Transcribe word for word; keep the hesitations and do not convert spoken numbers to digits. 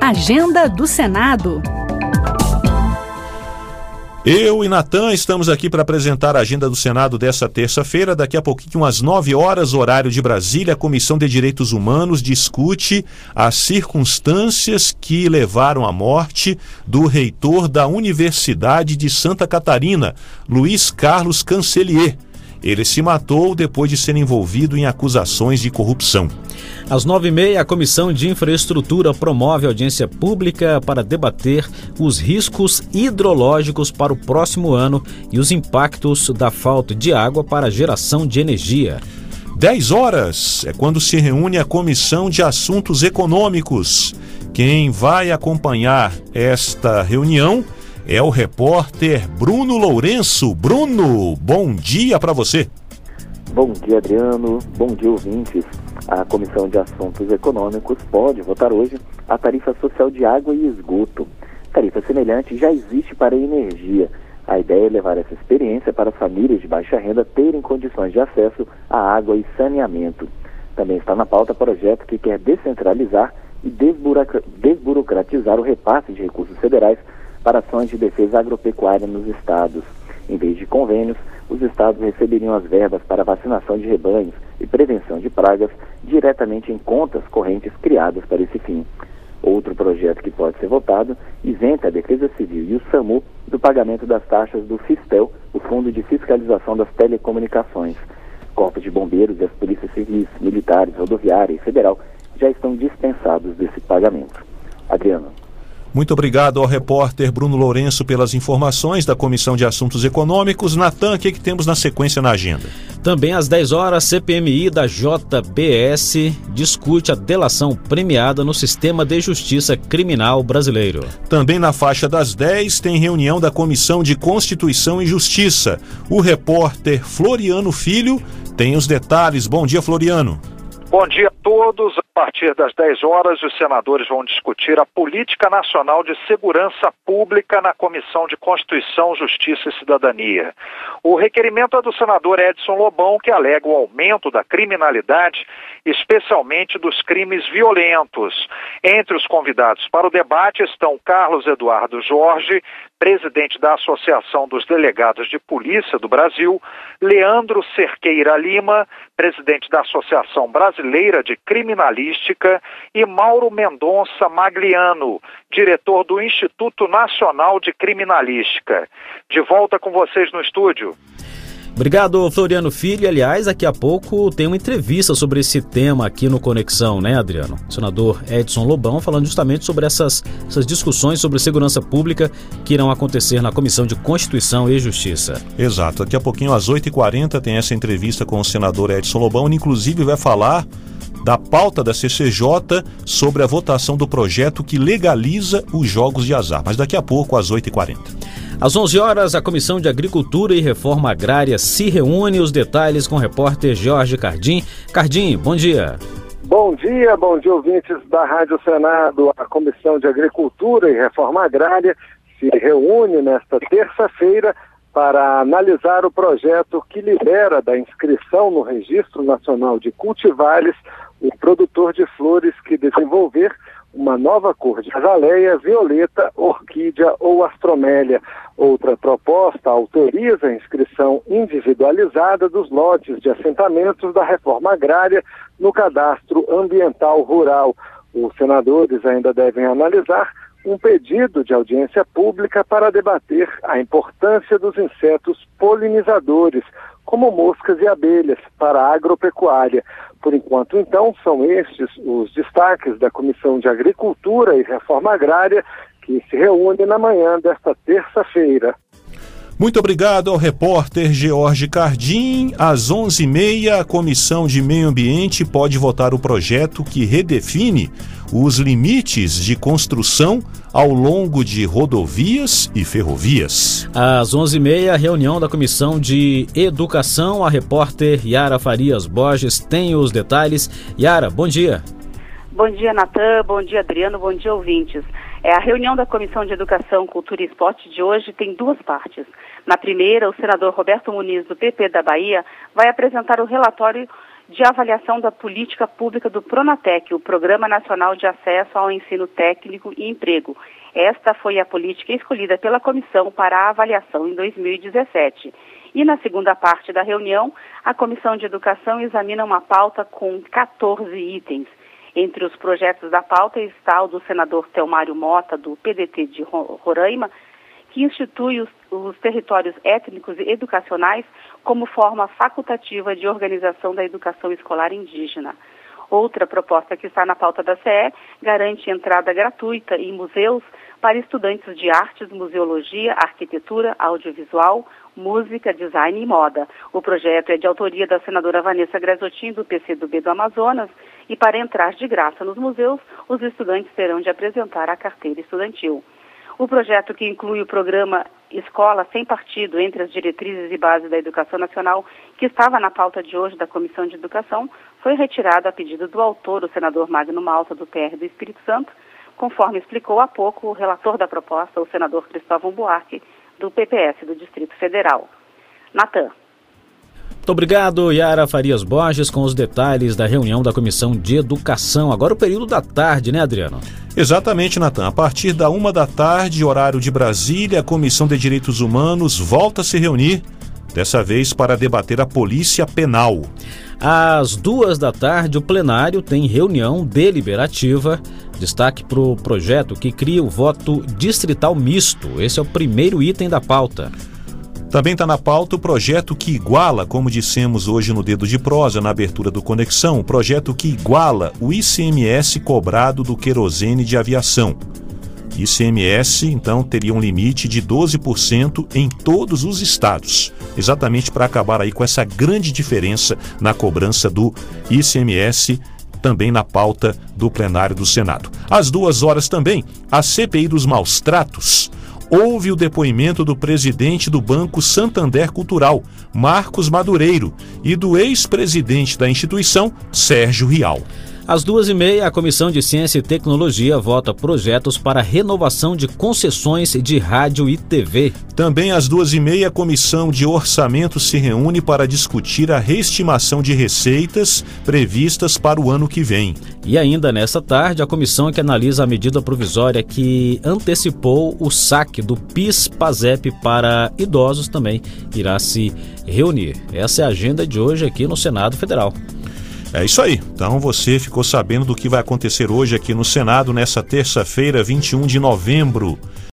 Agenda do Senado. Eu e Natan estamos aqui para apresentar a agenda do Senado desta terça-feira. Daqui a pouquinho, às nove horas, horário de Brasília, a Comissão de Direitos Humanos discute as circunstâncias que levaram à morte do reitor da Universidade de Santa Catarina, Luiz Carlos Cancelier. Ele se matou depois de ser envolvido em acusações de corrupção. Às nove e meia, a Comissão de Infraestrutura promove audiência pública para debater os riscos hidrológicos para o próximo ano e os impactos da falta de água para a geração de energia. dez horas é quando se reúne a Comissão de Assuntos Econômicos. Quem vai acompanhar esta reunião é o repórter Bruno Lourenço. Bruno, bom dia para você. Bom dia, Adriano. Bom dia, ouvintes. A Comissão de Assuntos Econômicos pode votar hoje a tarifa social de água e esgoto. Tarifa semelhante já existe para a energia. A ideia é levar essa experiência para as famílias de baixa renda terem condições de acesso à água e saneamento. Também está na pauta projeto que quer descentralizar e desburoc- desburocratizar o repasse de recursos federais para ações de defesa agropecuária nos estados. Em vez de convênios, os estados receberiam as verbas para vacinação de rebanhos e prevenção de pragas diretamente em contas correntes criadas para esse fim. Outro projeto que pode ser votado isenta a Defesa Civil e o SAMU do pagamento das taxas do FISTEL, o Fundo de Fiscalização das Telecomunicações. Corpos de bombeiros e as polícias civis, militares, rodoviária e federal já estão dispensados desse pagamento. Adriano. Muito obrigado ao repórter Bruno Lourenço pelas informações da Comissão de Assuntos Econômicos. Natan, o que, que temos na sequência na agenda? Também às dez horas, C P M I da J B S discute a delação premiada no sistema de justiça criminal brasileiro. Também na faixa das dez tem reunião da Comissão de Constituição e Justiça. O repórter Floriano Filho tem os detalhes. Bom dia, Floriano. Bom dia a todos. A partir das dez horas, os senadores vão discutir a Política Nacional de Segurança Pública na Comissão de Constituição, Justiça e Cidadania. O requerimento é do senador Edson Lobão, que alega o aumento da criminalidade, especialmente dos crimes violentos. Entre os convidados para o debate estão Carlos Eduardo Jorge, presidente da Associação dos Delegados de Polícia do Brasil, Leandro Cerqueira Lima, presidente da Associação Brasileira de Criminalística, e Mauro Mendonça Magliano, diretor do Instituto Nacional de Criminalística. De volta com vocês no estúdio. Obrigado, Floriano Filho. Aliás, daqui a pouco tem uma entrevista sobre esse tema aqui no Conexão, né, Adriano? O senador Edson Lobão falando justamente sobre essas, essas discussões sobre segurança pública que irão acontecer na Comissão de Constituição e Justiça. Exato. Daqui a pouquinho, às oito e quarenta, tem essa entrevista com o senador Edson Lobão. Ele, inclusive, vai falar da pauta da C C J sobre a votação do projeto que legaliza os jogos de azar. Mas daqui a pouco, às oito e quarenta. Às onze horas, a Comissão de Agricultura e Reforma Agrária se reúne. Os detalhes com o repórter Jorge Cardim. Cardim, bom dia. Bom dia, bom dia, ouvintes da Rádio Senado. A Comissão de Agricultura e Reforma Agrária se reúne nesta terça-feira para analisar o projeto que libera da inscrição no Registro Nacional de Cultivares o produtor de flores que desenvolver uma nova cor de azaleia, violeta, orquídea ou astromélia. Outra proposta autoriza a inscrição individualizada dos lotes de assentamentos da reforma agrária no cadastro ambiental rural. Os senadores ainda devem analisar um pedido de audiência pública para debater a importância dos insetos polinizadores, como moscas e abelhas, para a agropecuária. Por enquanto, então, são estes os destaques da Comissão de Agricultura e Reforma Agrária, que se reúne na manhã desta terça-feira. Muito obrigado ao repórter Jorge Cardim. Às onze e meia, a Comissão de Meio Ambiente pode votar o projeto que redefine os limites de construção ao longo de rodovias e ferrovias. Às onze e meia, a reunião da Comissão de Educação. A repórter Yara Farias Borges tem os detalhes. Yara, bom dia. Bom dia, Natan. Bom dia, Adriano. Bom dia, ouvintes. É, a reunião da Comissão de Educação, Cultura e Esporte de hoje tem duas partes. Na primeira, o senador Roberto Muniz, do P P da Bahia, vai apresentar o relatório de avaliação da política pública do Pronatec, o Programa Nacional de Acesso ao Ensino Técnico e Emprego. Esta foi a política escolhida pela comissão para a avaliação em dois mil e dezessete. E na segunda parte da reunião, a Comissão de Educação examina uma pauta com quatorze itens. Entre os projetos da pauta está o do senador Telmário Mota, do P D T de Roraima, que institui os, os territórios étnicos e educacionais como forma facultativa de organização da educação escolar indígena. Outra proposta que está na pauta da C E garante entrada gratuita em museus para estudantes de artes, museologia, arquitetura, audiovisual, música, design e moda. O projeto é de autoria da senadora Vanessa Grazottin, do P C do B do Amazonas, e para entrar de graça nos museus, os estudantes terão de apresentar a carteira estudantil. O projeto, que inclui o programa Escola Sem Partido entre as diretrizes e bases da educação nacional, que estava na pauta de hoje da Comissão de Educação, foi retirado a pedido do autor, o senador Magno Malta, do P R do Espírito Santo, conforme explicou há pouco o relator da proposta, o senador Cristóvão Buarque, do P P S do Distrito Federal. Natan. Muito obrigado, Yara Farias Borges, com os detalhes da reunião da Comissão de Educação. Agora o período da tarde, né, Adriano? Exatamente, Natan. A partir da uma da tarde, horário de Brasília, a Comissão de Direitos Humanos volta a se reunir, dessa vez para debater a Polícia Penal. Às duas da tarde, o plenário tem reunião deliberativa. Destaque para o projeto que cria o voto distrital misto. Esse é o primeiro item da pauta. Também está na pauta o projeto que iguala, como dissemos hoje no Dedo de Prosa, na abertura do Conexão, o projeto que iguala o I C M S cobrado do querosene de aviação. I C M S, então, teria um limite de doze por cento em todos os estados, exatamente para acabar aí com essa grande diferença na cobrança do I C M S, também na pauta do plenário do Senado. Às duas horas também, a C P I dos maus tratos. Houve o depoimento do presidente do Banco Santander Cultural, Marcos Madureiro, e do ex-presidente da instituição, Sérgio Rial. Às duas e meia, a Comissão de Ciência e Tecnologia vota projetos para renovação de concessões de rádio e T V. Também às duas e meia, a Comissão de Orçamento se reúne para discutir a reestimação de receitas previstas para o ano que vem. E ainda nesta tarde, a comissão que analisa a medida provisória que antecipou o saque do PIS-PASEP para idosos também irá se reunir. Essa é a agenda de hoje aqui no Senado Federal. É isso aí. Então você ficou sabendo do que vai acontecer hoje aqui no Senado nessa terça-feira, vinte e um de novembro.